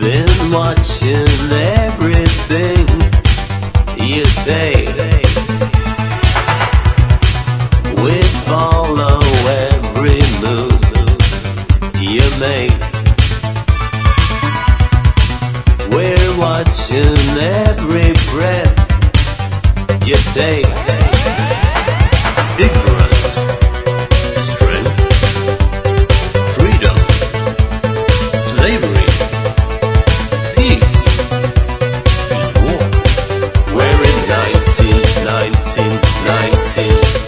been watching everything you say. We follow every move you make. We're watching every breath you take. Ignorance, strength, freedom, slavery, peace is war. We're in 1919.